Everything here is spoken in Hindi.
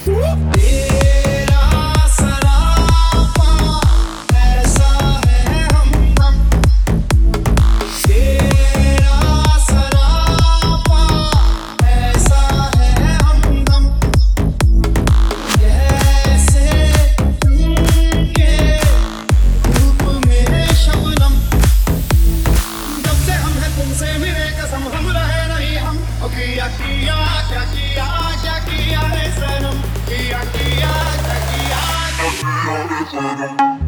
तेरा सरापा ऐसा है हमदम, तेरा सरापा ऐसा है हमदम, जैसे उनके धूप में शबनम। जब से हम हैं तुमसे मिले कसम, हम रहे नहीं हम। और किया किया क्या किया, क्या किया रे सनम, किया किया क्या किया, क्या किया रे सनम।